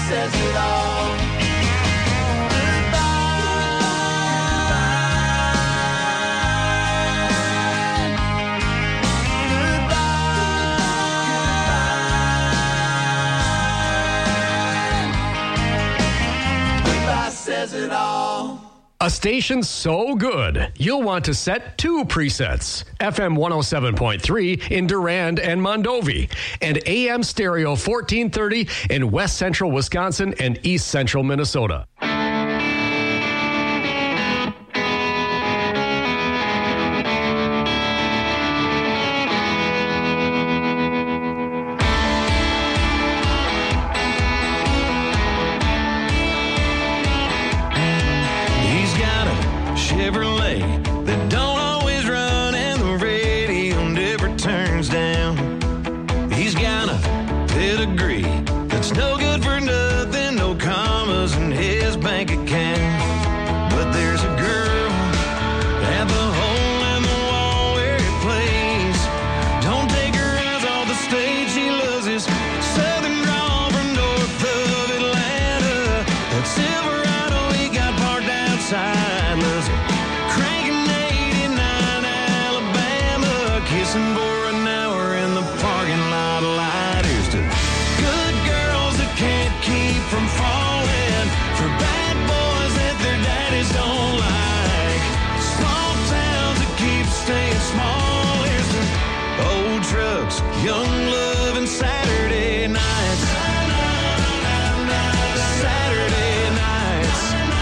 says it all. Says it all. A station so good, you'll want to set 2 presets. FM 107.3 in Durand and Mondovi, and AM stereo 1430 in West Central Wisconsin and East Central Minnesota. Young love and Saturday nights. Saturday nights.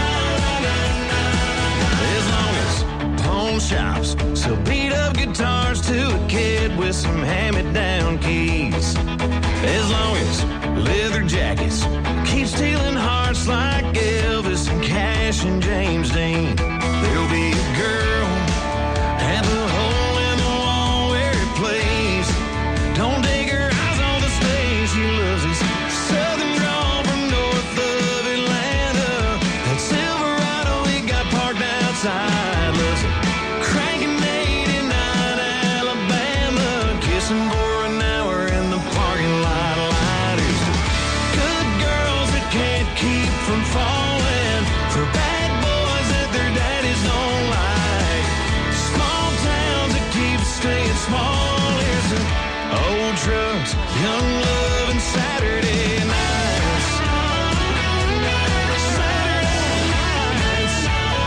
As long as pawn shops sell beat up guitars to a kid with some hand-me-down keys. As long as leather jackets keep stealing hearts like Elvis and Cash and James Dean. There'll be a girl at the hole in the wall where it plays. Don't take her eyes off the stage. She loves this southern drawl from north of Atlanta. That Silverado we got parked outside. Loves it cranking 89 Alabama. Kissing for an hour in the parking lot. Lighters. Good girls that can't keep from falling for bad boys that their daddies don't like. Small towns that keep staying small. Old trucks, young love, and Saturday nights. Saturday nights.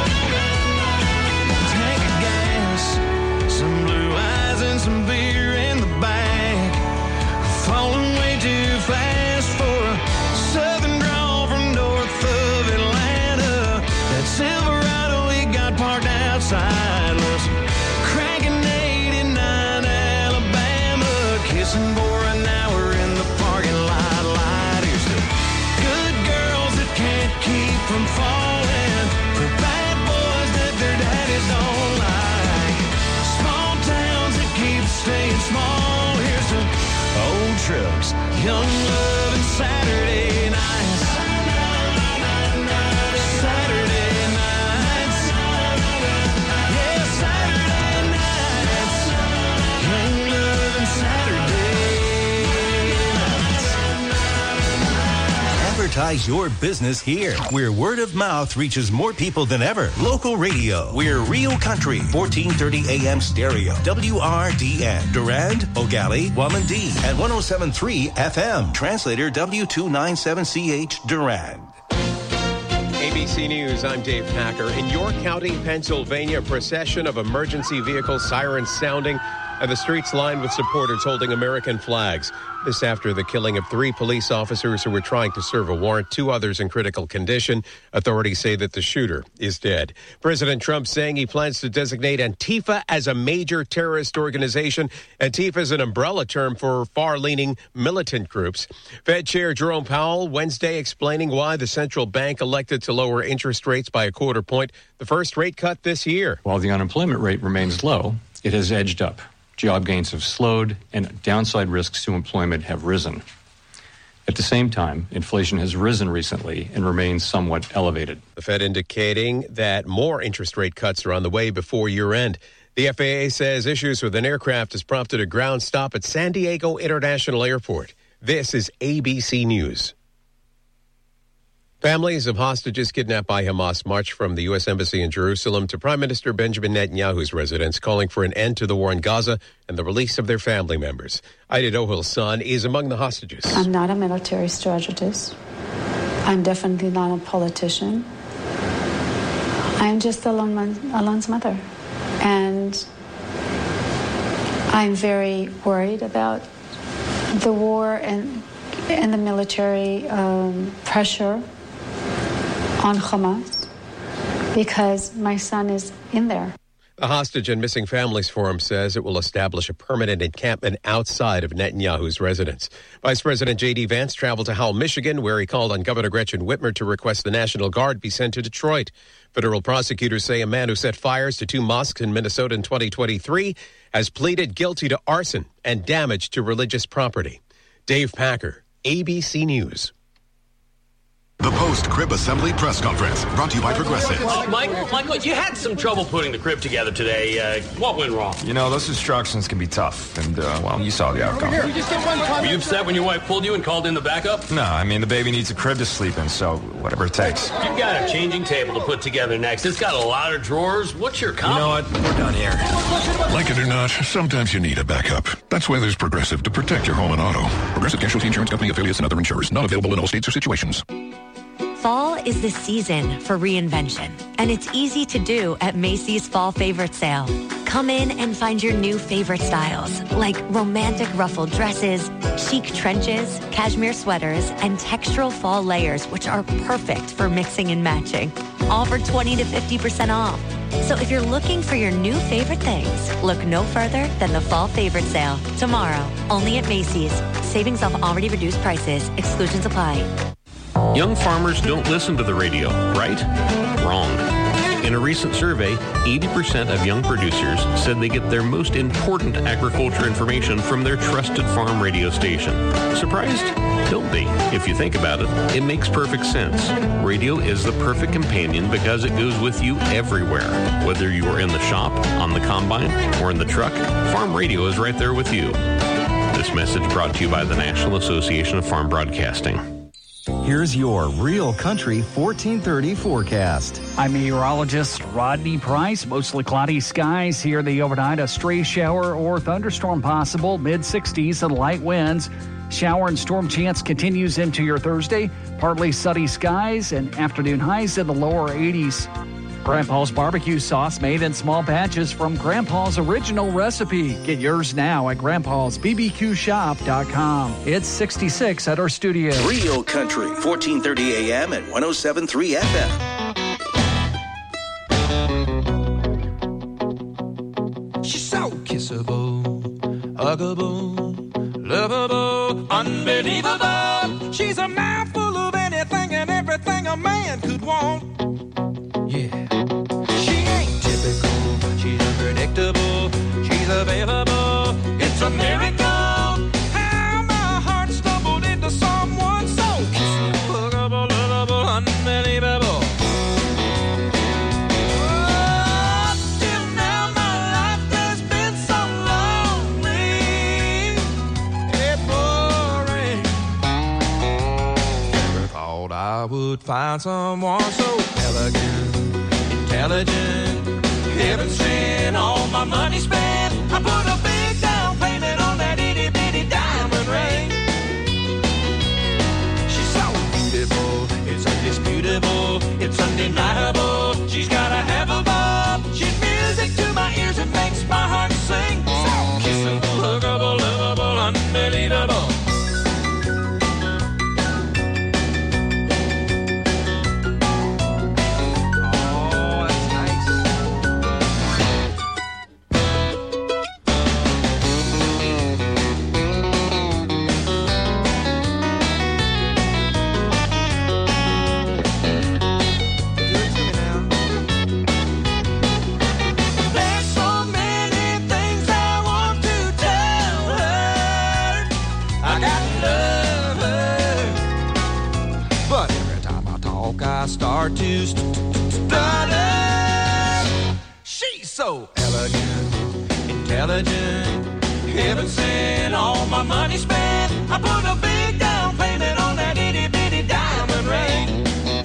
Tank of gas, some blue eyes and some beer in the back. Falling way too fast for a southern drawl from north of Atlanta. That Silverado we got parked outside. Let's cranking 89 Alabama. Kissing for an hour in the parking lot. Lighters to good girls that can't keep from falling for bad boys that their daddies don't like. Small towns that keep staying small. Here's to old trucks, young love, and Saturday nights. Saturday nights. Yeah, Saturday nights. Young love and Saturday nights. Advertise your business here, where word of mouth reaches more people than ever. Local radio. We're Real Country, 1430 AM stereo. WRDN. Durand, O'Galley, Wamandee, and 107.3 FM. Translator W297CH Durand. ABC News, I'm Dave Packer. In York County, Pennsylvania, a procession of emergency vehicle sirens sounding and the streets lined with supporters holding American flags. This after the killing of 3 police officers who were trying to serve a warrant, 2 others in critical condition. Authorities say that the shooter is dead. President Trump saying he plans to designate Antifa as a major terrorist organization. Antifa is an umbrella term for far-leaning militant groups. Fed Chair Jerome Powell Wednesday explaining why the central bank elected to lower interest rates by a quarter point, the first rate cut this year. While the unemployment rate remains low, it has edged up. Job gains have slowed, and downside risks to employment have risen. At the same time, inflation has risen recently and remains somewhat elevated. The Fed indicating that more interest rate cuts are on the way before year-end. The FAA says issues with an aircraft has prompted a ground stop at San Diego International Airport. This is ABC News. Families of hostages kidnapped by Hamas marched from the U.S. Embassy in Jerusalem to Prime Minister Benjamin Netanyahu's residence, calling for an end to the war in Gaza and the release of their family members. Ida Dohil's son is among the hostages. I'm not a military strategist. I'm definitely not a politician. I'm just Alon's mother. And I'm very worried about the war and the military pressure on Hamas because my son is in there. The Hostage and Missing Families Forum says it will establish a permanent encampment outside of Netanyahu's residence. Vice President J.D. Vance traveled to Howell, Michigan, where he called on Governor Gretchen Whitmer to request the National Guard be sent to Detroit. Federal prosecutors say a man who set fires to 2 mosques in Minnesota in 2023 has pleaded guilty to arson and damage to religious property. Dave Packer, ABC News. The post-crib assembly press conference brought to you by Progressive. Michael, you had some trouble putting the crib together today. What went wrong? You know, those instructions can be tough, and, well, you saw the outcome. Were you upset when your wife pulled you and called in the backup? No, I mean, the baby needs a crib to sleep in, so whatever it takes. You've got a changing table to put together next. It's got a lot of drawers. What's your comment? You know what? We're done here. Like it or not, sometimes you need a backup. That's why there's Progressive to protect your home and auto. Progressive Casualty Insurance Company affiliates and other insurers. Not available in all states or situations. Fall is the season for reinvention, and it's easy to do at Macy's Fall Favorite Sale. Come in and find your new favorite styles, like romantic ruffled dresses, chic trenches, cashmere sweaters, and textural fall layers, which are perfect for mixing and matching. All for 20 to 50% off. So if you're looking for your new favorite things, look no further than the Fall Favorite Sale, tomorrow, only at Macy's. Savings off already reduced prices. Exclusions apply. Young farmers don't listen to the radio, right? Wrong. In a recent survey, 80% of young producers said they get their most important agriculture information from their trusted farm radio station. Surprised? Don't be. If you think about it, it makes perfect sense. Radio is the perfect companion because it goes with you everywhere. Whether you are in the shop, on the combine, or in the truck, farm radio is right there with you. This message brought to you by the National Association of Farm Broadcasting. Here's your Real Country 1430 forecast. I'm meteorologist Rodney Price. Mostly cloudy skies here the overnight. A stray shower or thunderstorm possible. Mid-60s and light winds. Shower and storm chance continues into your Thursday. Partly sunny skies and afternoon highs in the lower 80s. Grandpa's barbecue sauce made in small batches from Grandpa's original recipe. Get yours now at grandpa'sbbqshop.com. It's 66 at our studio. Real Country, 1430 AM and 107.3 FM. She's so kissable, huggable, lovable, unbelievable. She's a mouthful of anything and everything a man could want. Yeah. She ain't typical, she's unpredictable, she's available, it's a miracle. How my heart stumbled into someone so huggable, lovable, unbelievable. Oh, till now my life has been so lonely and boring. Never thought I would find someone so elegant, intelligent, heaven sent, all my money spent. I put a big down payment on that itty bitty diamond ring. She's so beautiful, it's undisputable, it's undeniable. She's got a have a bob. She's music to my ears and makes my heart sing. So kissable, huggable, lovable, unbelievable. Start to stutter. She's so elegant, intelligent, heaven sent, all my money spent. I put a big down payment on that itty bitty diamond ring.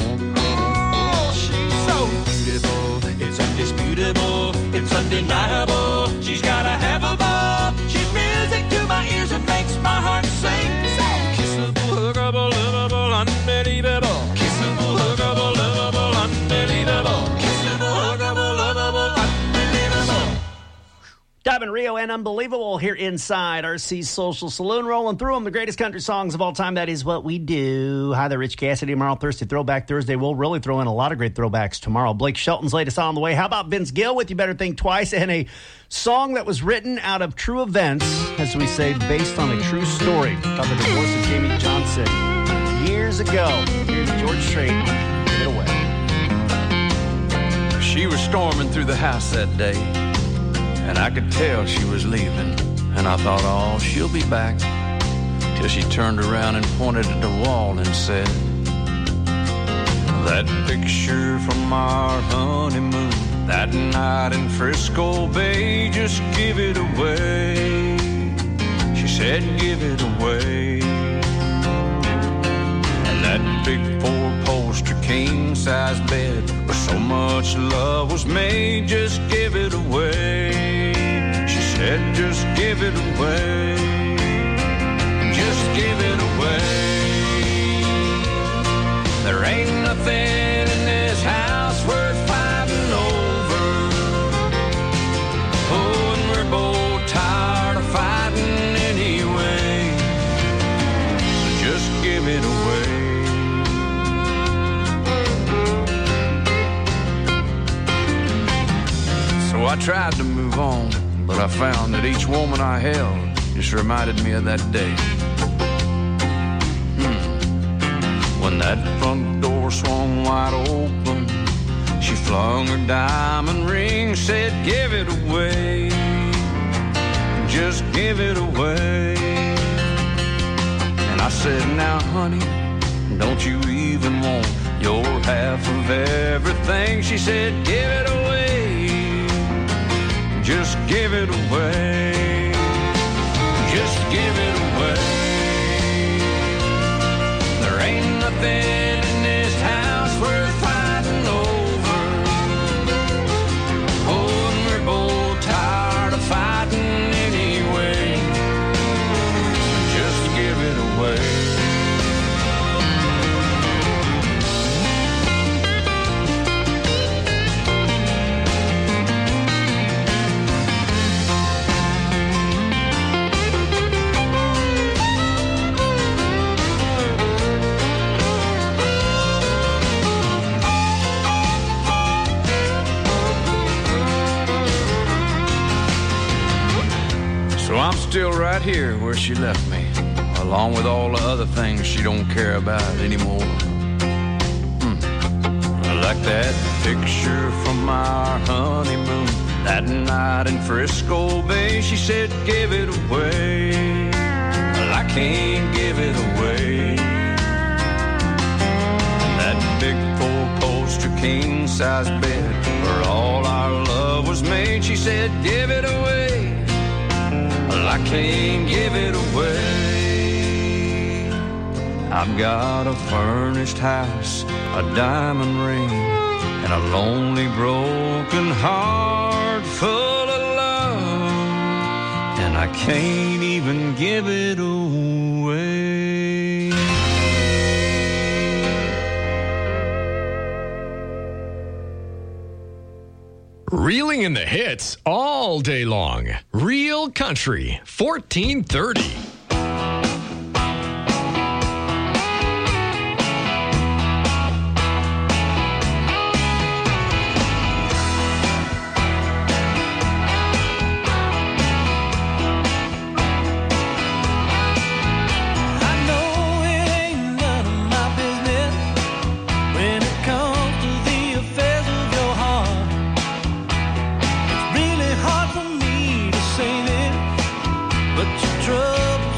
107, Rio and Unbelievable here inside RC's Social Saloon, rolling through them, the greatest country songs of all time. That is what we do. Hi there, Rich Cassidy. Tomorrow, Thursday, Throwback Thursday. We'll really throw in a lot of great throwbacks tomorrow. Blake Shelton's latest on the way. How about Vince Gill with You Better Think Twice, and a song that was written out of true events, as we say, based on a true story about the divorce of Jamie Johnson years ago. Here's George Strait. Give it away. She was storming through the house that day, and I could tell she was leaving. And I thought, oh, she'll be back. Till she turned around and pointed at the wall and said, that picture from our honeymoon, that night in Frisco Bay, just give it away. She said, give it away. And that big four-poster king-size bed where so much love was made, just give it away. She said, just give it away. Just give it away. There ain't nothing in this house worth fighting over. Oh, and we're both tired of fighting anyway. So just give it away. So I tried to move on, but I found that each woman I held just reminded me of that day. When that front door swung wide open, she flung her diamond ring, said, give it away. Just give it away. And I said, now, honey, don't you even want your half of everything? She said, give it away. Just give it away. Just give it away. There ain't nothing in this house worth fighting over. Oh, and we're both tired of fighting anyway. Just give it away. So I'm still right here where she left me, along with all the other things she don't care about anymore. Like that picture from our honeymoon, that night in Frisco Bay. She said, give it away. Well, I can't give it away. And that big four-poster king-size bed where all our love was made, she said, give it away. Well, I can't give it away. I've got a furnished house, a diamond ring, and a lonely broken heart full of love, and I can't even give it away. Reeling in the hits all day long. Real Country, 1430. Trouble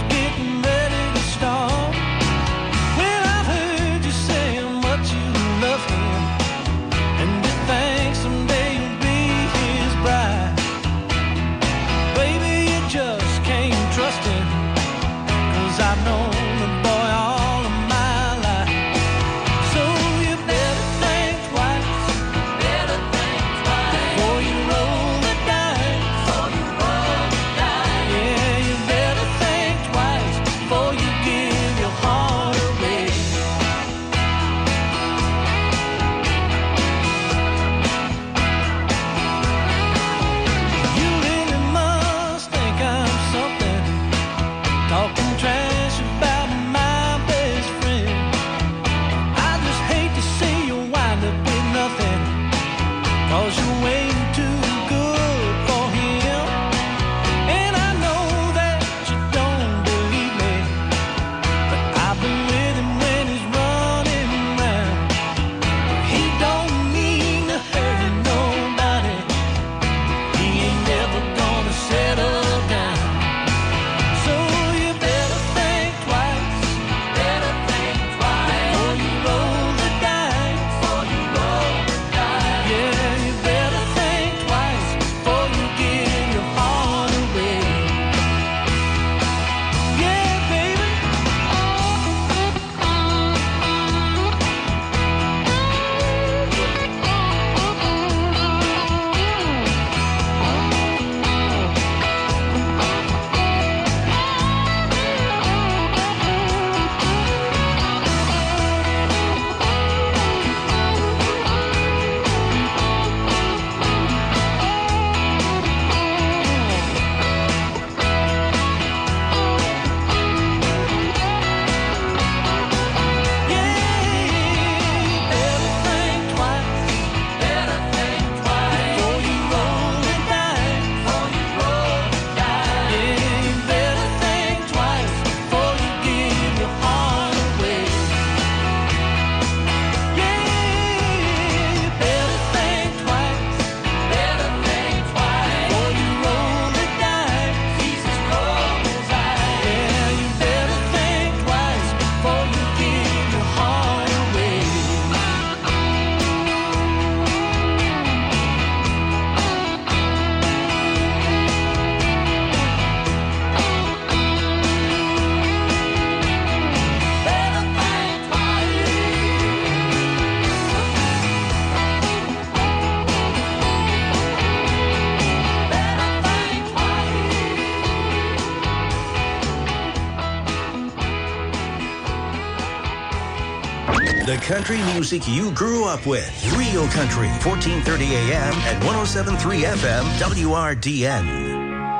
The country music you grew up with. Real Country, 1430 AM and 107.3 FM, WRDN.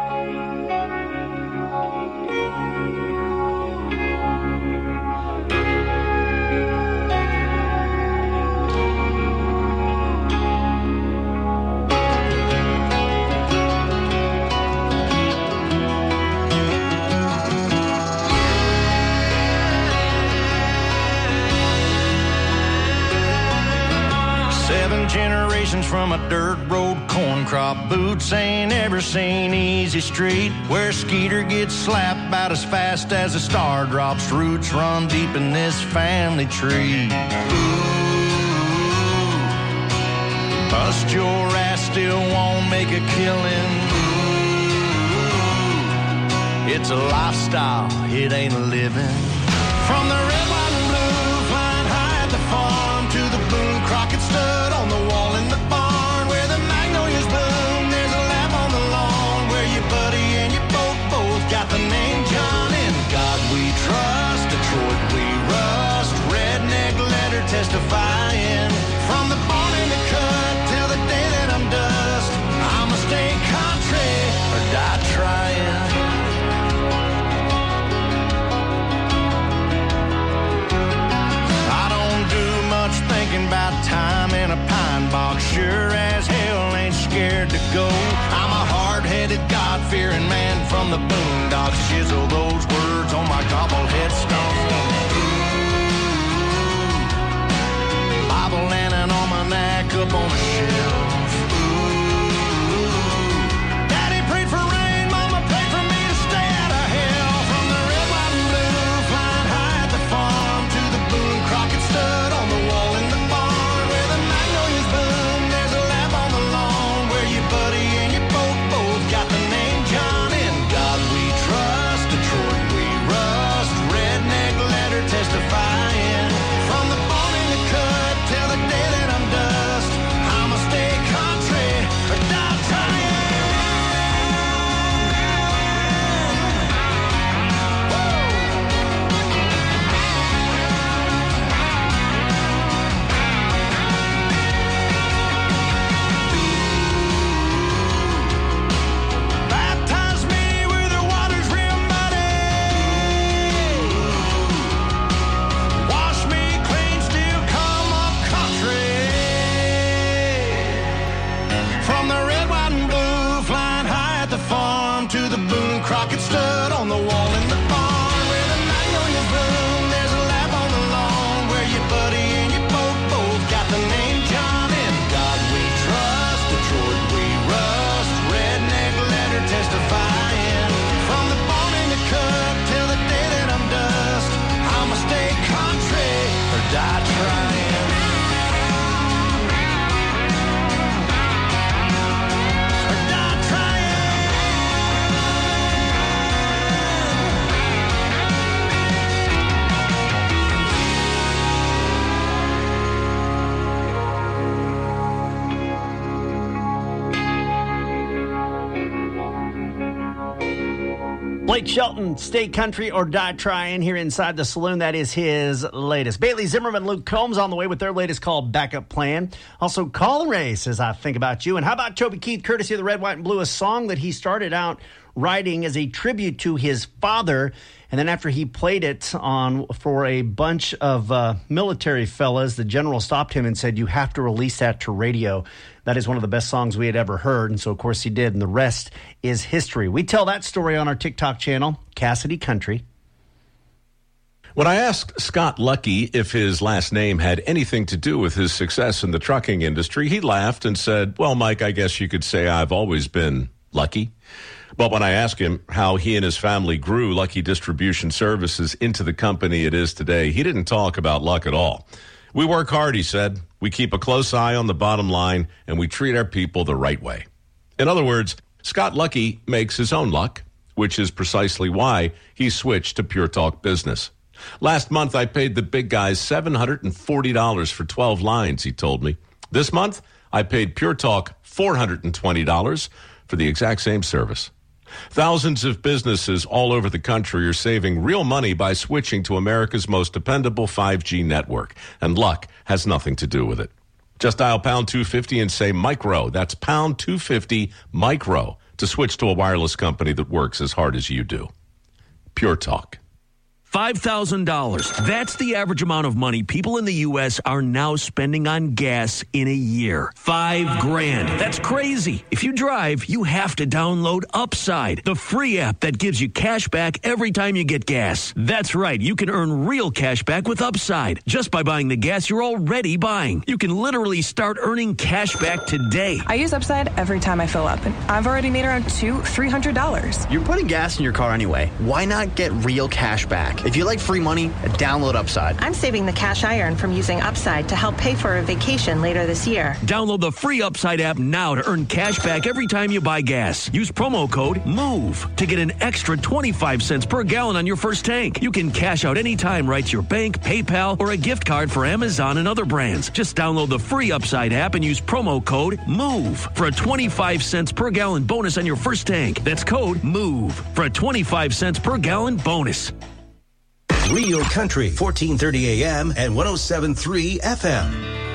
Generations from a dirt road corn crop. Boots ain't ever seen easy street where Skeeter gets slapped about as fast as a star drops. Roots run deep in this family tree. Ooh, bust your ass, still won't make a killing. Ooh, it's a lifestyle, it ain't a living. From the red, white, and blue, flying high at the farm to the Boone Crockett stud on the wall in the barn where the magnolias bloom. There's a lamp on the lawn where your buddy and your both got the name John. In God we trust, Detroit we rust, redneck letter testifying. From the barn in the cut till the day that I'm dust, I'ma stay country or die trying. Thinking about time in a pine box, sure as hell ain't scared to go. I'm a hard-headed, God-fearing man from the boondocks. Chisel those words on my gobble headstone. Ooh, Bible and an almanac up on a shelf. Ooh, Daddy prayed for rain, Mama prayed for me to stay out of hell. From the red, white, and blue, flying high at the farm to the Boone Crockett stud on the wall. Testifying from the barn in the cut till the day that I'm dust. I'ma stay country or die trying. Baptize me where the water's real muddy. From the red, white, and blue, flying high at the farm to the Boone Crockett stud on the wall in the barn where the magnolias bloom. There's a lamp on the lawn where your buddy and your both got the name John. In God we trust, Detroit we rust, redneck letter testifying. From the barn in the cut till the day that I'm dust, I'ma stay country or die trying. Blake Shelton, Stay Country or Die Trying here inside the saloon. That is his latest. Bailey Zimmerman, Luke Combs on the way with their latest called Backup Plan. Also, Colin Ray says, I think about you. And how about Toby Keith, courtesy of the Red, White, and Blue, a song that he started out writing as a tribute to his father. And then after he played it for a bunch of military fellas, the general stopped him and said, you have to release that to radio. That is one of the best songs we had ever heard. And so, of course, he did. And the rest is history. We tell that story on our TikTok channel, Cassidy Country. When I asked Scott Lucky if his last name had anything to do with his success in the trucking industry, he laughed and said, well, Mike, I guess you could say I've always been lucky. But when I asked him how he and his family grew Lucky Distribution Services into the company it is today, he didn't talk about luck at all. We work hard, he said. We keep a close eye on the bottom line, and we treat our people the right way. In other words, Scott Lucky makes his own luck, which is precisely why he switched to Pure Talk Business. Last month, I paid the big guys $740 for 12 lines, he told me. This month, I paid Pure Talk $420 for the exact same service. Thousands of businesses all over the country are saving real money by switching to America's most dependable 5G network, and luck has nothing to do with it. Just dial pound 250 and say micro. That's pound 250 micro to switch to a wireless company that works as hard as you do. Pure Talk. $5,000. That's the average amount of money people in the U.S. are now spending on gas in a year. $5,000. That's crazy. If you drive, you have to download Upside, the free app that gives you cash back every time you get gas. That's right. You can earn real cash back with Upside just by buying the gas you're already buying. You can literally start earning cash back today. I use Upside every time I fill up, and I've already made around $300. You're putting gas in your car anyway. Why not get real cash back? If you like free money, download Upside. I'm saving the cash I earn from using Upside to help pay for a vacation later this year. Download the free Upside app now to earn cash back every time you buy gas. Use promo code MOVE to get an extra 25 cents per gallon on your first tank. You can cash out anytime right to your bank, PayPal, or a gift card for Amazon and other brands. Just download the free Upside app and use promo code MOVE for a 25 cents per gallon bonus on your first tank. That's code MOVE for a 25 cents per gallon bonus. Real Country, 1430 AM and 107.3 FM.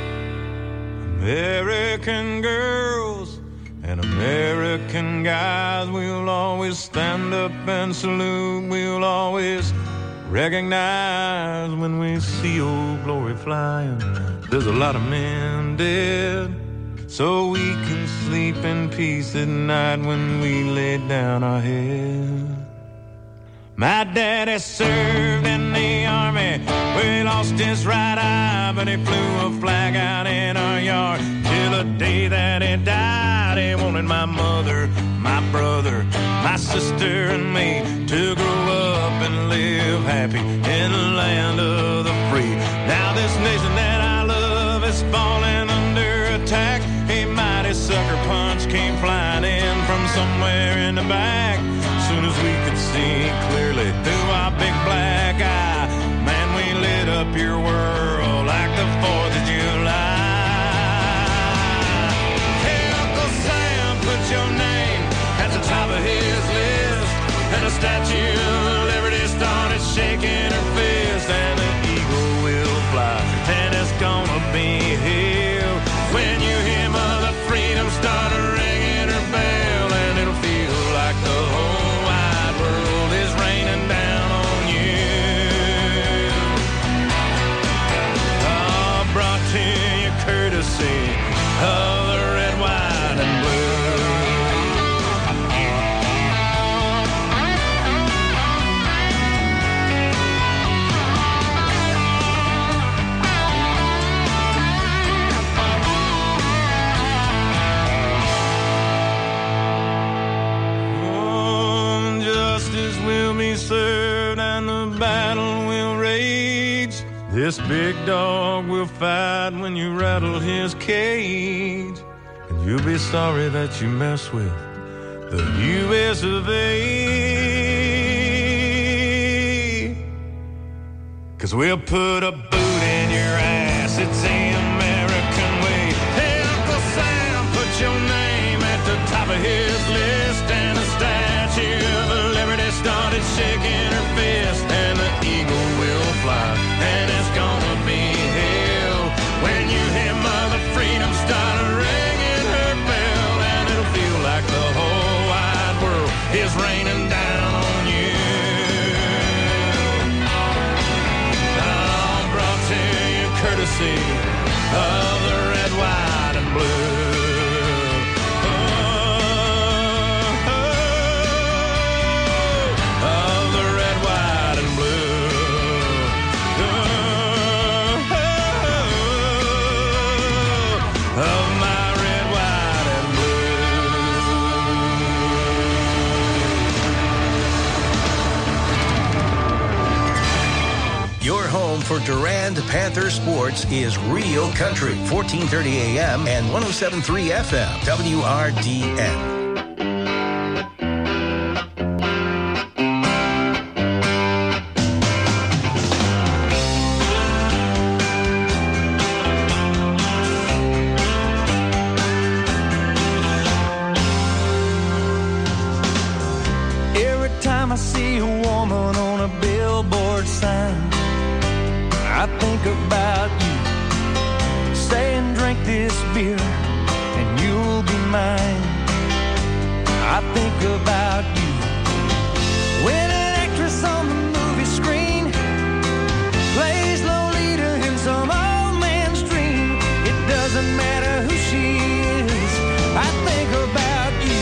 American girls and American guys, we'll always stand up and salute. We'll always recognize when we see old glory flying. There's a lot of men dead, so we can sleep in peace at night when we lay down our head. My daddy served in the army, we lost his right eye, but he flew a flag out in our yard till the day that he died. He wanted my mother, my brother, my sister, and me to grow up and live happy in the land of the free. Now this nation that I love is falling under attack. A mighty sucker punch came flying in from somewhere in the back. Soon as we could see clearly through our big black eye, man, we lit up your world like the 4th of July. Hey, Uncle Sam, put your name at the top of his list, and the Statue of Liberty started shaking her fist, and the eagle will fly, and it's gonna be here when you hear Mother Freedom start ringing her bell, and it'll feel like the whole world is raining down on you. Oh, brought to you courtesy of the red, white, and blue. Will be served and the battle will rage. This big dog will fight when you rattle his cage, and you'll be sorry that you mess with the U.S. of A. 'Cause we'll put a boot in your ass, it's the American way. Hey, Uncle Sam, put your name at the top of his list, and the Statue of Liberty started shaking her fist, and the eagle will fly, and it's gonna be hell when you hear Mother Freedom start ringing her bell, and it'll feel like the whole wide world is raining down on you. Oh, brought to you courtesy of the red, white, and blue. Your home for Durand Panther sports is Real Country, 1430 AM and 107.3 FM, WRDN. I think about you, saying drink this beer and you'll be mine. I think about you when an actress on the movie screen plays Lolita in some old man's dream. It doesn't matter who she is, I think about you.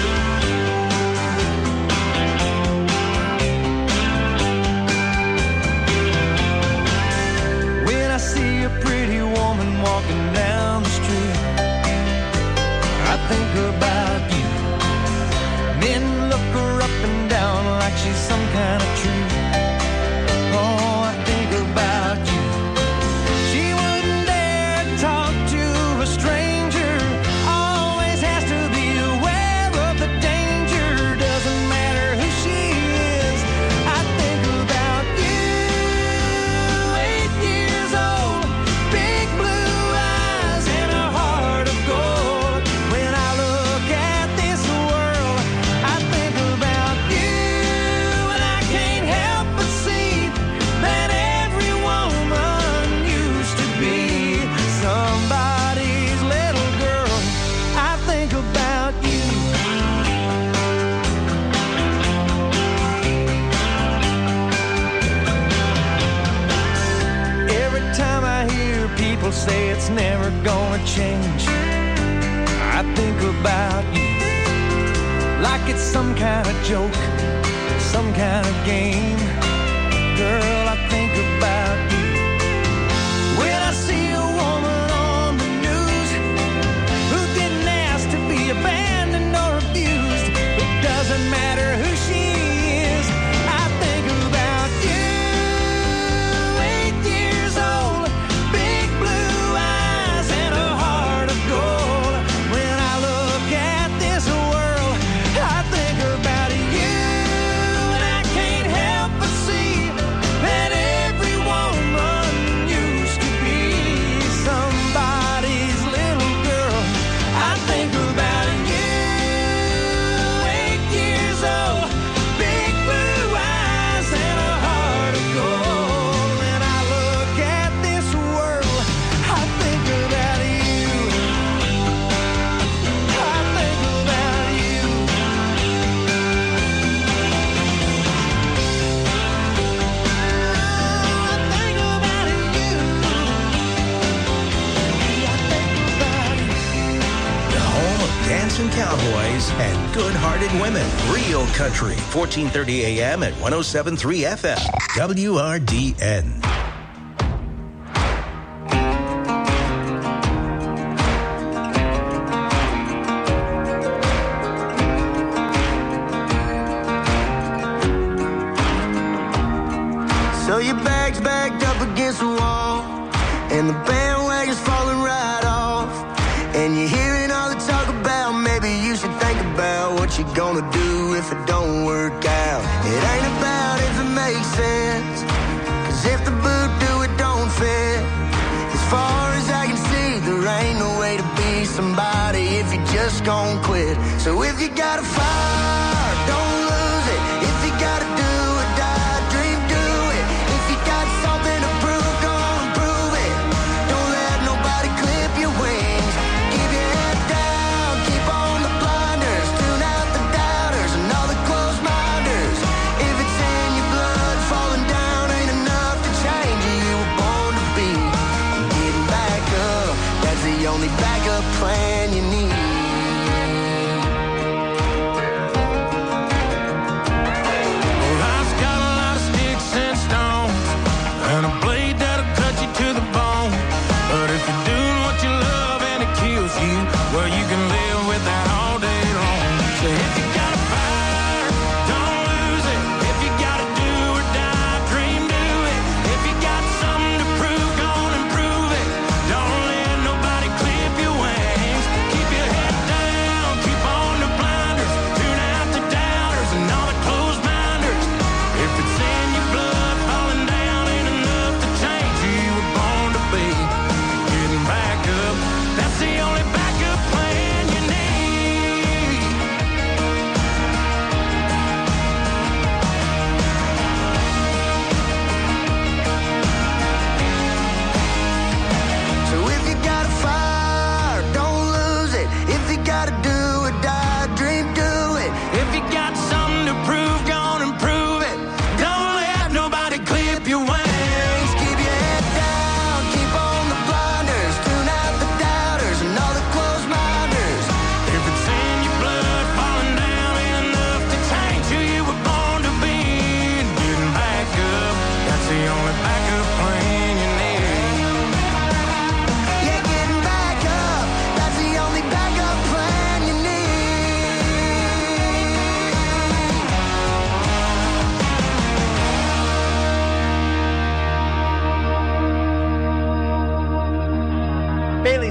When I see a pretty woman walking down the street, I think about you. Men look her up and down like she's some kind of treat. Oh, I think about you. She wouldn't dare talk to a stranger. Always has to be aware of the danger. Doesn't matter who she is, I think about you. 8 years old, big blue eyes and a heart of gold. When I look at this world, I think about you, and I can't help but see that every woman used to be somebody's little girl. I think about you. Every time I hear people say it's never gonna change, I think about you. Like it's some kind of joke, some kind of game. Girl, I think about you. When I see a woman on the news who didn't ask to be abandoned or abused, it doesn't matter who she is, I think about you. 8 years old, big blue eyes and a heart of gold. When I look at this world, I think about you, and I can't help but see that every woman used to be somebody's little girl. I think about you. 8 years old, big blue eyes and a heart of gold. When I look at this world, I think about you. I think about you. The home of dancing cowboys and good-hearted women. Real Country, 1430 AM at 107.3 FM. WRDN. So your bag's backed up against the wall, and the bandwagon's falling right off, and you're hearing all the talk about maybe you should think about what you're gonna do if it don't work out. It ain't about if it makes sense, 'cause if the boot do, it don't fit. As far as I can see, there ain't no way to be somebody if you just gon' quit. So if you got a fire, don't lose it. If you gotta do or die, dream, do it. If you got something to prove, go on and prove it. Don't let nobody clip your wings. Keep your head down, keep on the blinders. Tune out the doubters and all the closed minders. If it's in your blood, falling down ain't enough to change who you were born to be. And getting back up, that's the only backup plan you need.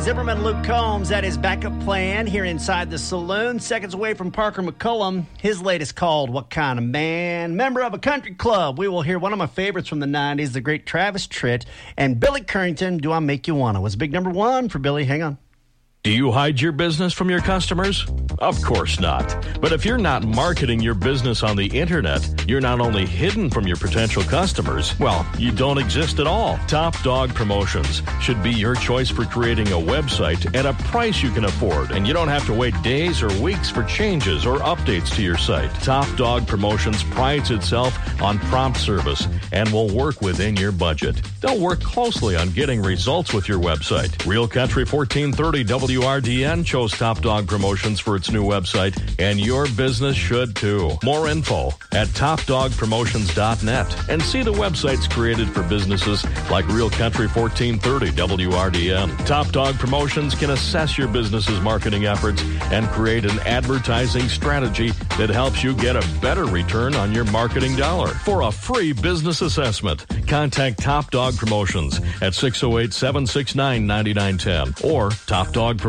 Zimmerman, Luke Combs, that is Backup Plan here inside the saloon. Seconds away from Parker McCullum. His latest called What Kind of Man? Member of a country club. We will hear one of my favorites from the 90s, the great Travis Tritt, and Billy Currington, Do I Make You Wanna? Was big number one for Billy. Hang on. Do you hide your business from your customers? Of course not. But if you're not marketing your business on the internet, you're not only hidden from your potential customers, well, you don't exist at all. Top Dog Promotions should be your choice for creating a website at a price you can afford, and you don't have to wait days or weeks for changes or updates to your site. Top Dog Promotions prides itself on prompt service and will work within your budget. They'll work closely on getting results with your website. Real Country 1430 WRDN chose Top Dog Promotions for its new website, and your business should too. More info at topdogpromotions.net, and see the websites created for businesses like Real Country 1430 WRDN. Top Dog Promotions can assess your business's marketing efforts and create an advertising strategy that helps you get a better return on your marketing dollar. For a free business assessment, contact Top Dog Promotions at 608-769-9910 or topdogpromotions.net.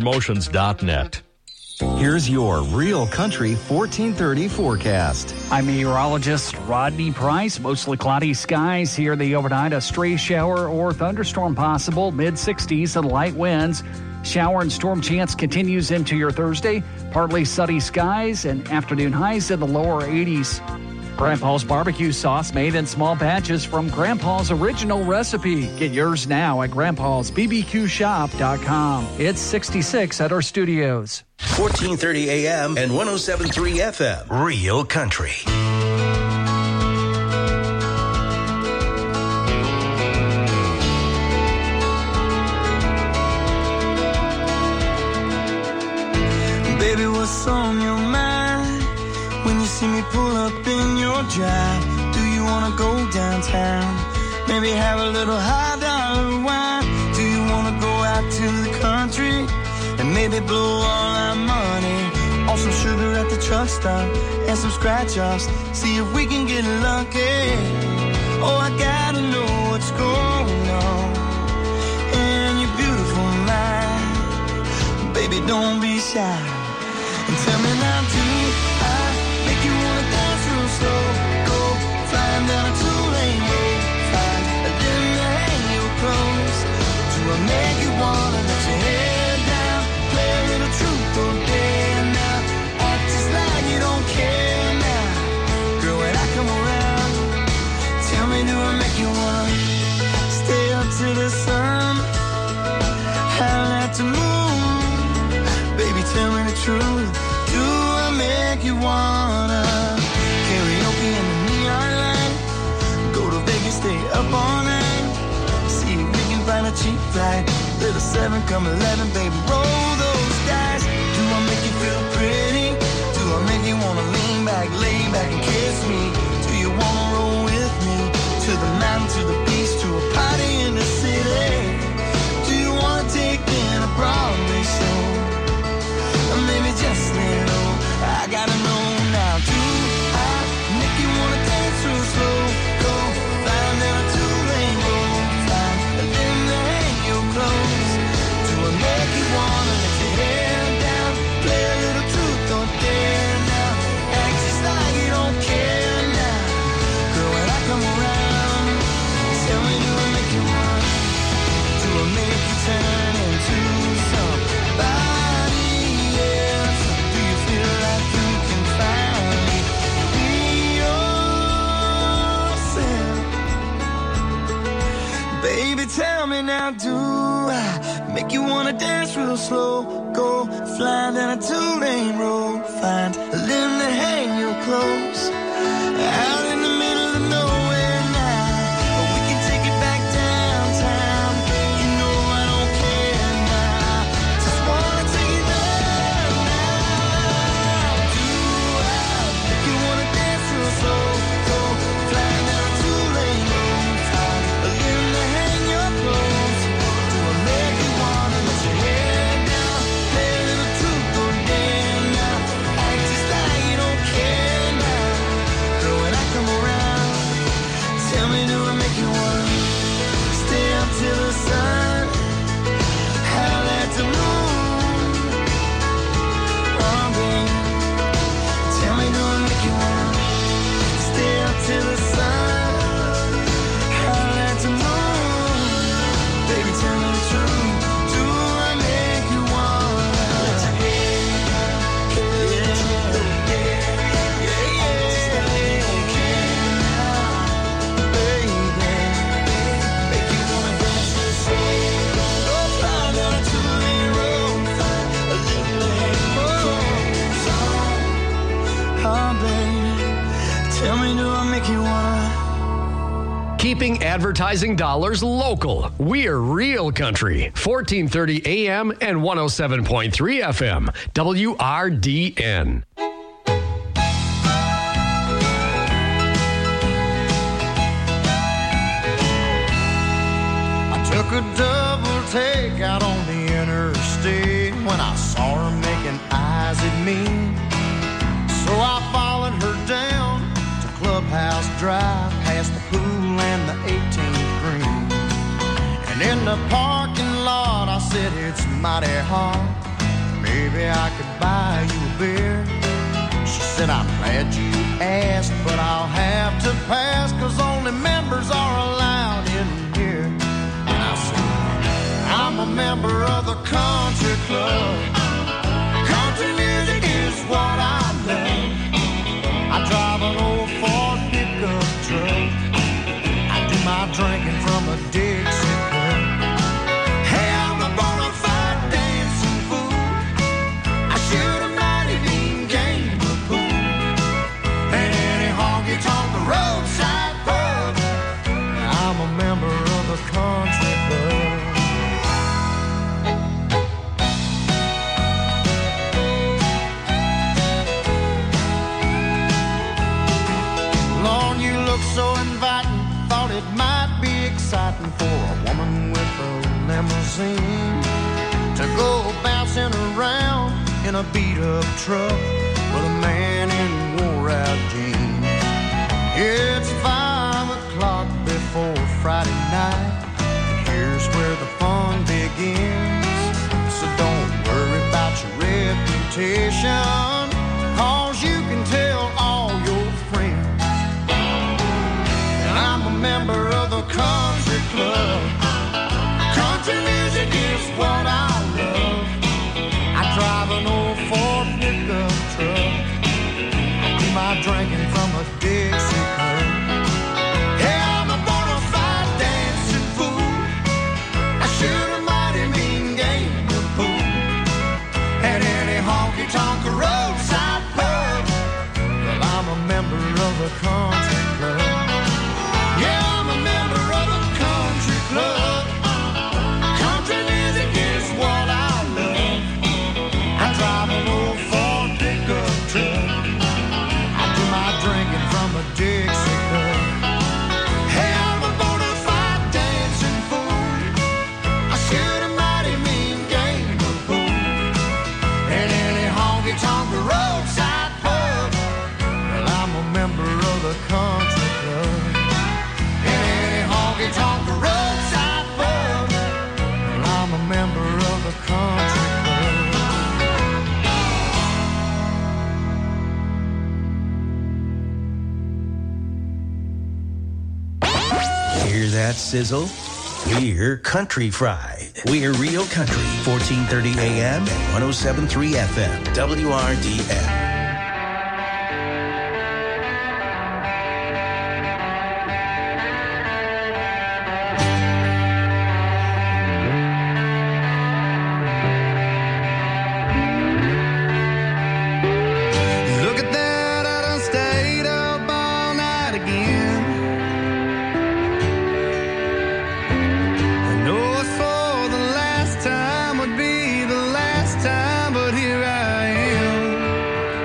Here's your Real Country 1430 forecast. I'm meteorologist Rodney Price. Mostly cloudy skies here the overnight. A stray shower or thunderstorm possible. Mid-60s and light winds. Shower and storm chance continues into your Thursday. Partly sunny skies and afternoon highs in the lower 80s. Grandpa's barbecue sauce made in small batches from Grandpa's original recipe. Get yours now at grandpa'sbbqshop.com. It's 66 at our studios. 1430 AM and 107.3 FM. Real Country. Baby, what's on your mind? When you see me pull up in your drive, do you wanna go downtown? Maybe have a little high dollar wine. Do you wanna go out to the country and maybe blow all our money on some sugar at the truck stop and some scratch offs? See if we can get lucky. Oh, I gotta know what's going on in your beautiful mind. Baby, don't be shy and tell me now, do I make you wanna dance real slow? Go flying down a two-lane road, fine, and then hang your clothes. Do I make you wanna let your head down, play a little truth or dare now, act just like you don't care now? Girl, when I come around, tell me, do I make you wanna stay up to the sun, howl at the moon? Baby, tell me the truth. Do I make you wanna karaoke in the neon light? Go to Vegas, stay up all night. See if we can find a cheap flight. Little 7, come 11, baby, roll those dice. Do I make you feel pretty? Do I make you wanna lean back, lay back and kiss me? Do you wanna roll with me to the mountain, to the beach, to a party in the city? Do you wanna take in a Broadway show? Or maybe just little, I gotta know now. Do I make you wanna dance real slow? Go flying down a two-lane road, fine, and then hang your clothes. Do I make you wanna let your hair down, play a little truth or dare now, act just like you don't care now? Girl, when I come around, tell me, do I make you wanna? Do I make you turn into somebody? Baby, tell me now, do I make you wanna dance real slow? Go flying down a two-lane road, find a limb to hang your clothes, out in the middle of nowhere now. But we can take it back downtown. You know I don't care now. Just wanna take it down now. Do I make you wanna dance real slow? Go flying down a two-lane road, find a limb to hang your clothes. Do I make you wanna let your hair down, play a little truth or dare now, act just like you don't care now? keeping advertising dollars local. We're Real Country, 1430 AM and 107.3 FM, WRDN. I took a double take out on the interstate when I saw her making eyes at me. So I followed her down to Clubhouse Drive, past the pool and the 18th green. And in the parking lot I said, it's mighty hot, maybe I could buy you a beer. She said, I'm glad you asked, but I'll have to pass, 'cause only members are allowed in here. And I said, I'm a member of the country club. Country music is what I love. I drive an old Ford pickup truck. I do my drinking from a Dixie cup. Hey, I'm a bona fide dancing fool. I shoot a mighty mean game of pool. And any honky-tonk roadside pub. I'm a member of the country club. Lord, you look so inviting. Thought it might be exciting for a woman with a limousine to go bouncing around in a beat-up truck with a man in wore-out jeans. It's 5 o'clock before Friday night, and here's where the fun begins. So don't worry about your reputation, 'cause you can tell all your friends. And I'm a member of the country club. Country music is what I love. I drive an old Ford pickup truck. I do my drinking from a Dixie cup. Yeah, I'm a bona fide dancing fool. I shoot a mighty mean game of pool. At any honky-tonk roadside pub. Well, I'm a member of the country club. Yeah, I'm a member of the country club. Country music is what I love. I drive an old Ford pickup truck. I do my drinking from a Dixie cup. Hey, I'm a bona fide dancing fool. I shoot a mighty mean game of pool. And any honky-tonk roadside pub. Well, I'm a member of the country club. And any honky-tonk roadside pub. Well, I'm a member of the country club. Hear that sizzle? We're Country Fried. We're Real Country, 1430 AM and 107.3 FM, WRDN. Look at that, I done stayed up all night again. I know it's for the last time, would be the last time, but here I am.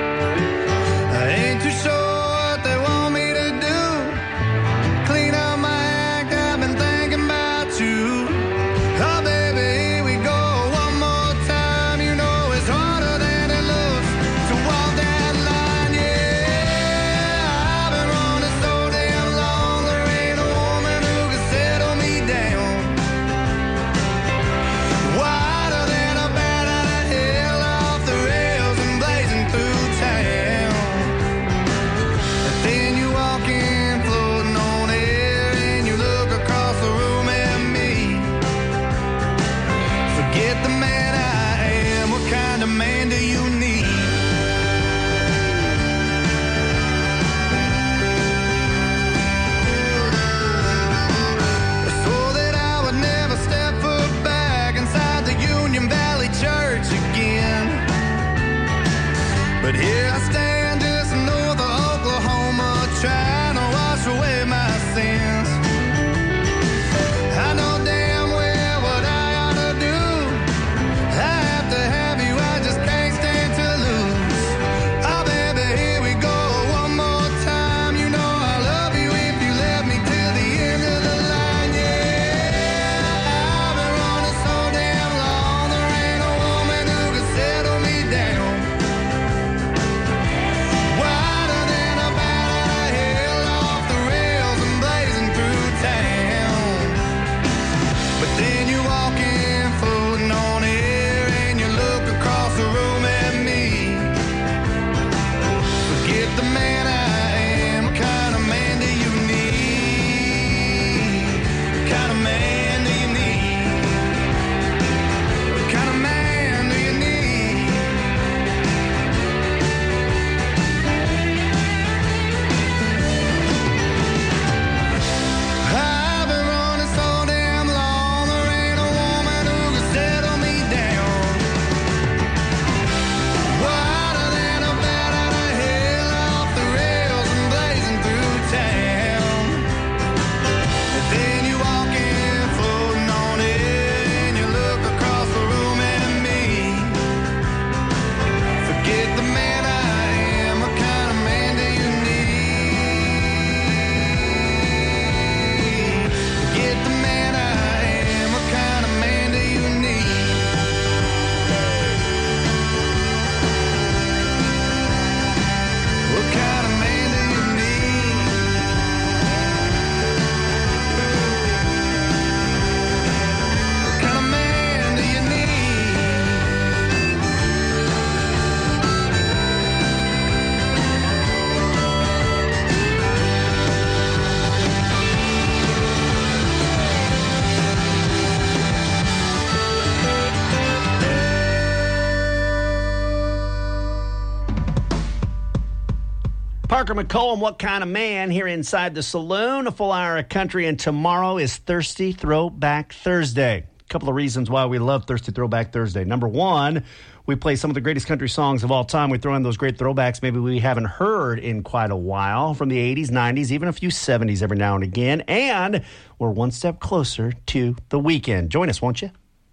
Parker McCollum, What Kind of Man, here inside the saloon. A full hour of country, and tomorrow is Thirsty Throwback Thursday. A couple of reasons why we love Thirsty Throwback Thursday. Number one, we play some of the greatest country songs of all time. We throw in those great throwbacks maybe we haven't heard in quite a while, from the 80s, 90s, even a few 70s every now and again. And we're one step closer to the weekend. Join us, won't you?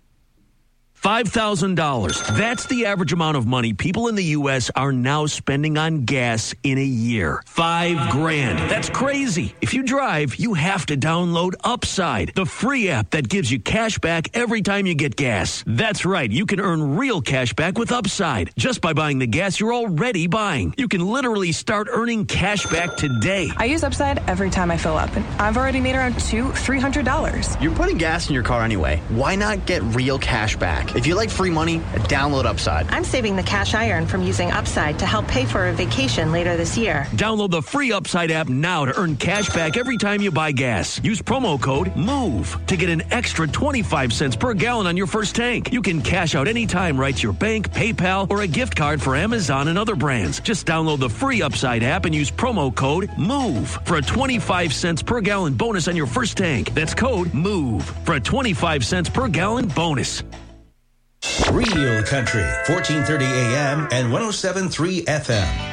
$5,000. That's the average amount of money people in the U.S. are now spending on gas in a year. $5,000. That's crazy. If you drive, you have to download Upside, the free app that gives you cash back every time you get gas. That's right. You can earn real cash back with Upside just by buying the gas you're already buying. You can literally start earning cash back today. I use Upside every time I fill up, and I've already made around $200-$300. You're putting gas in your car anyway. Why not get real cash back? If you like free money, download Upside. I'm saving the cash I earn from using Upside to help pay for a vacation later this year. Download the free Upside app now to earn cash back every time you buy gas. Use promo code MOVE to get an extra 25 cents per gallon on your first tank. You can cash out anytime right to your bank, PayPal, or a gift card for Amazon and other brands. Just download the free Upside app and use promo code MOVE for a 25 cents per gallon bonus on your first tank. That's code MOVE for a 25 cents per gallon bonus. Real Country, 1430 AM and 107.3 FM.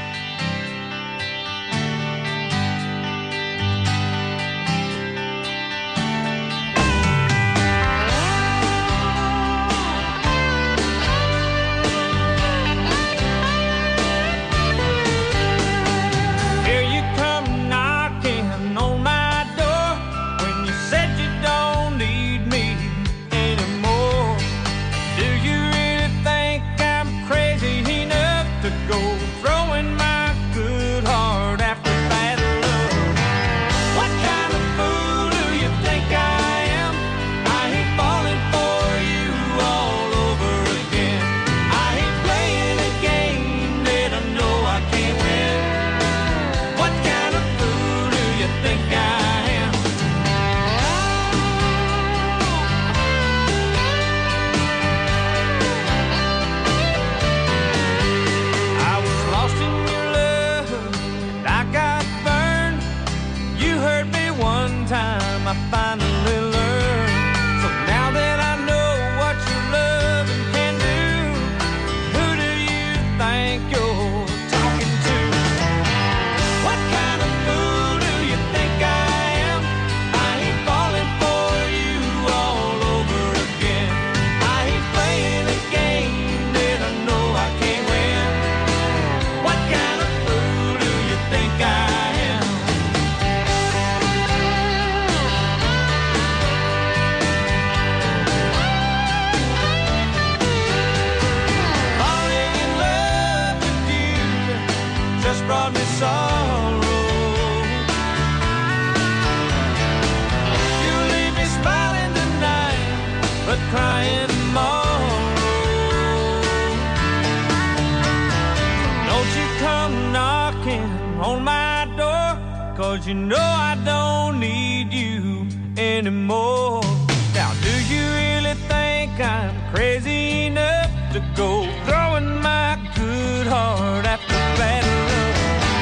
You know I don't need you anymore. Now, do you really think I'm crazy enough to go throwing my good heart after bad love?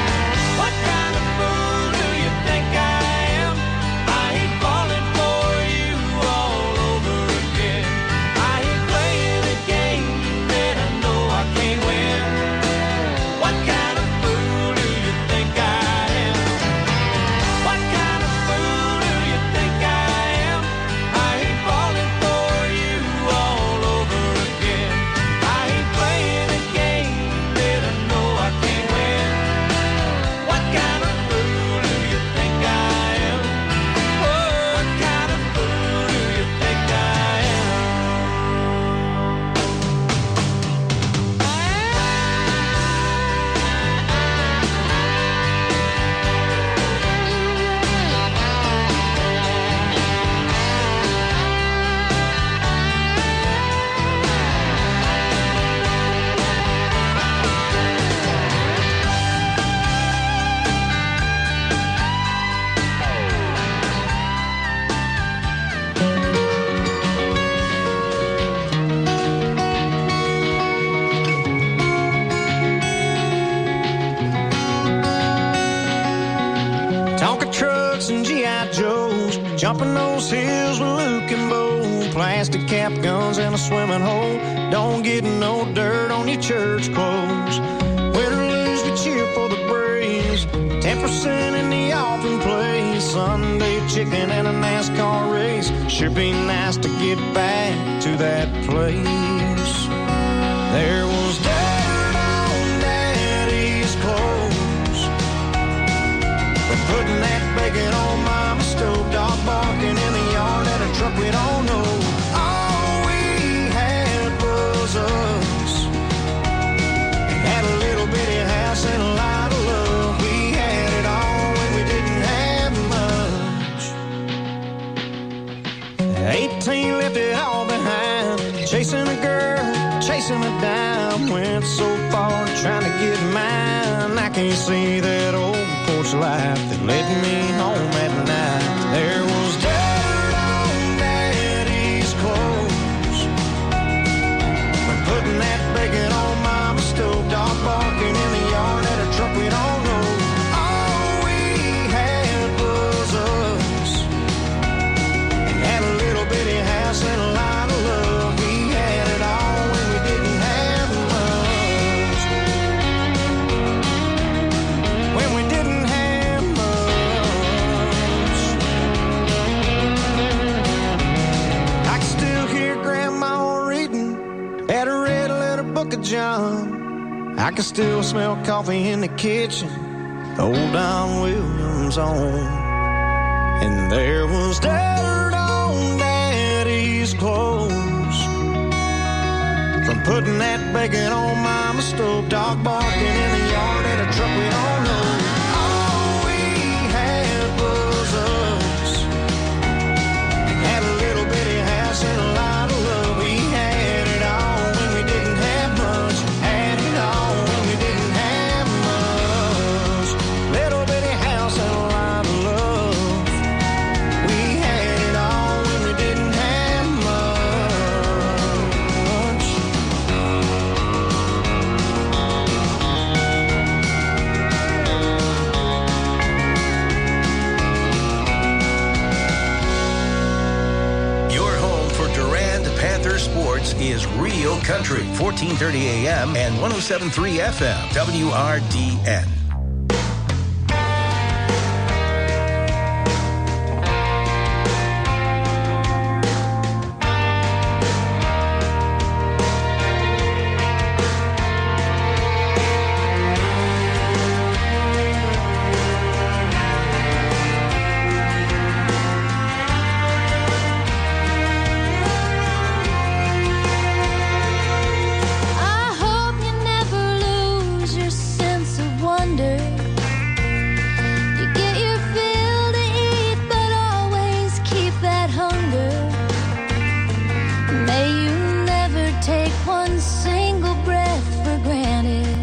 What kind of fool do you think I am? I ain't falling for you all over again. I ain't playing a game that I know I can't win. What kind of fool do you think I am? What kind of fool do you think I am? plastic cap guns in a swimming hole. Don't get no dirt on your church clothes. Win or lose, we cheer for the Braves. 10% in the offering place. Sunday chicken and a NASCAR race. Sure be nice to get back to that place. There was dirt on Daddy's clothes. We're putting that bacon on Mama's stove. Dog barking in the yard at a truck we don't know. All we had was us. Had a little bitty house and a lot of love. We had it all when we didn't have much. 18 left it all behind. Chasing a girl, chasing a dime. Went so far trying to get mine. I can't see that old porch light that led me home at night. There was dirt on Daddy's clothes. We're putting that bacon on Mama's stove. Dog barking in the yard at a truck we don't know. All we had was us. And had a little bitty house and a lot of love. We had it all when we didn't have much. When we didn't have much. I can still hear Grandma reading at a red letter book of John. I can still smell coffee in the kitchen, old Don Williams on. And there was dirt on Daddy's clothes. From putting that bacon on Mama's stove. Dog barking in the yard at a truck we don't know. All we had was us. Had a little bitty house and a lot of love. We had it all when we didn't have much. Had it all when we didn't have much. Little bitty house and a lot of love. We had it all when we didn't have much. Your home for Durand Panther Sports is Real Country, 1430 AM and 107.3 FM, WRDN. I hope you never lose your sense of wonder. You get your fill to eat, but always keep that hunger. May you never take one single breath for granted.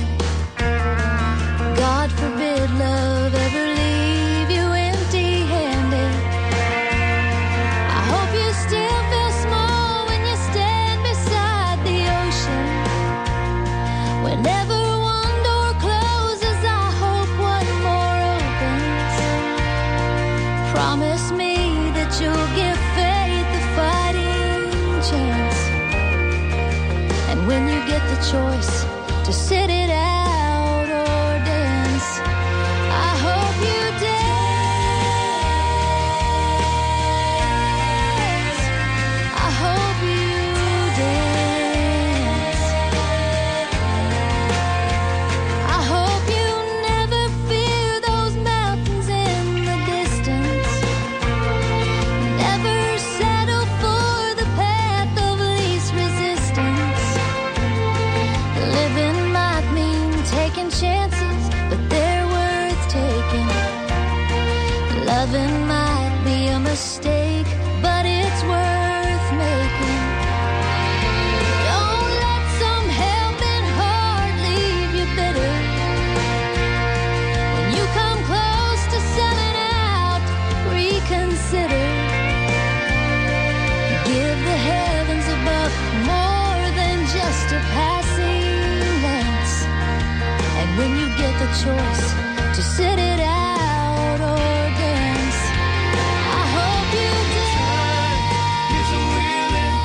God forbid love ever leave you empty-handed. I hope you still feel small when you stand beside the ocean. Whenever one door closes, I hope one more opens. Promise me that you'll give faith a fighting chance. And when you get the choice to sit it out or dance, I hope you dance. I hope you dance. I hope you never fear those mountains in the distance. Never settle for the path of least resistance. Living might mean taking chances, but they're worth taking. Loving might be a mistake, but it's worth making. Don't let some helping heart leave you bitter. When you come close to selling out, reconsider. Give the heavens above more than just a passing glance. And when you get the choice to sit it out or dance, I hope you dance. It's a wheel in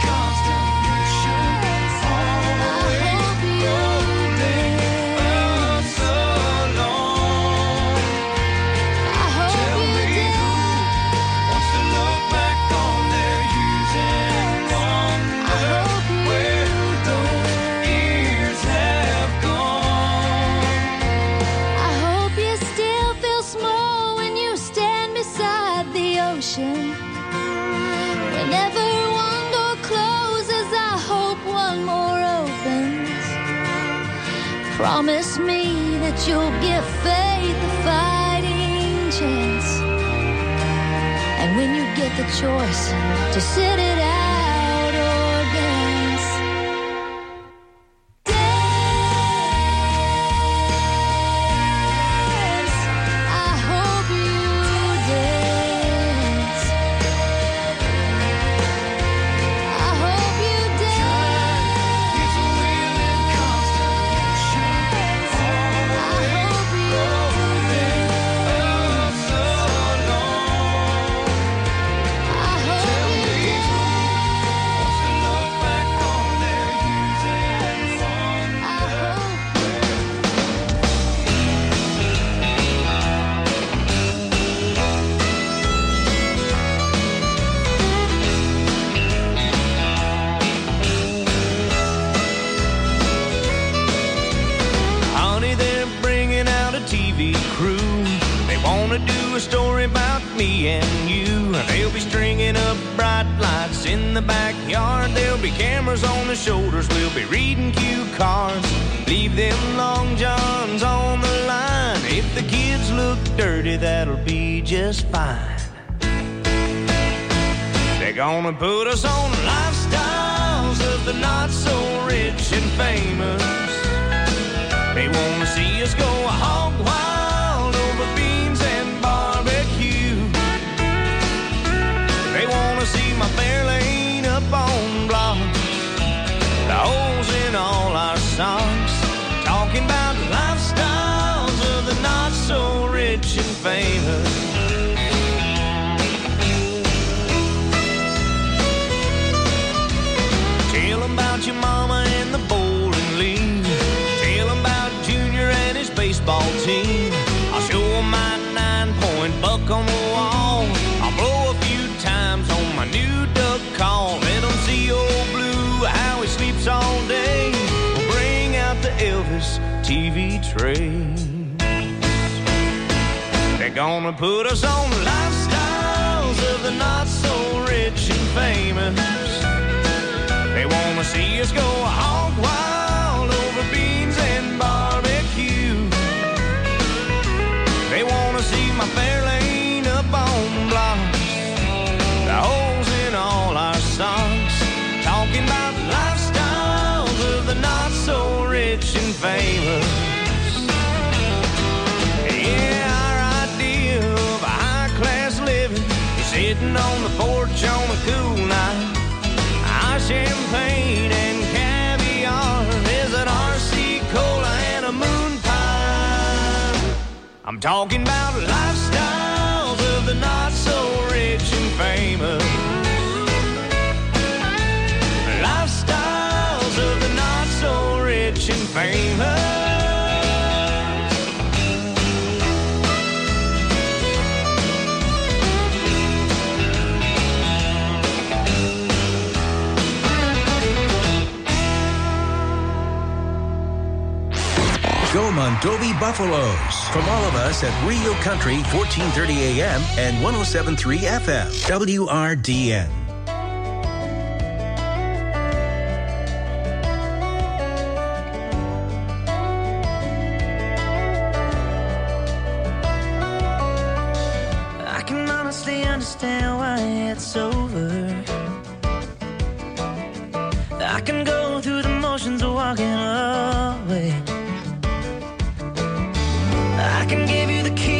Promise me that you'll give faith a fighting chance. And when you get the choice to sit it out or dance, dance. I hope you dance. I hope you dance. It's a willing constellation. I hope you dance. So long. I hope you dance. To look back on their years and wonder. I hope. Honey, they're bringing out a TV crew. They want to do a story about me and you. They'll be stringing up bright lights in the backyard. There'll be cameras on the shoulders. We'll be reading cue cards. Leave them long johns on the line. If the kids look dirty, that'll be just fine. They're gonna put us on lifestyles of the not so rich and famous. They wanna see us go hog wild over beans and barbecue. They wanna see my fair lane up on blocks, the holes in all our socks. Talking about lifestyles of the not so rich and famous. Tell 'em about your mama and the bowling league. Tell 'em about Junior and his baseball team. I'll show 'em my 9-point buck on the wall. I'll blow a few times on my new duck call. Let 'em see old Blue, how he sleeps all day. We'll bring out the Elvis TV trays. They're gonna put us on lifestyles of the not so rich and famous. They wanna see us go hog wild over beans and barbecue. They wanna see my fair lane up on blocks, the holes in all our socks. Talking about lifestyles of the not so rich and famous. Yeah, our idea of a high-class living is sitting on the porch on a cool night. Our champagne and caviar is an RC Cola and a moon pie. I'm talking about lifestyles of the not so rich and famous. Lifestyles of the not so rich and famous. Go Mondovi Buffaloes. From all of us at Rio Country, 1430 AM and 107.3 FM. WRDN. I can honestly understand why it's over. I can go through the motions of walking away. I can give you the key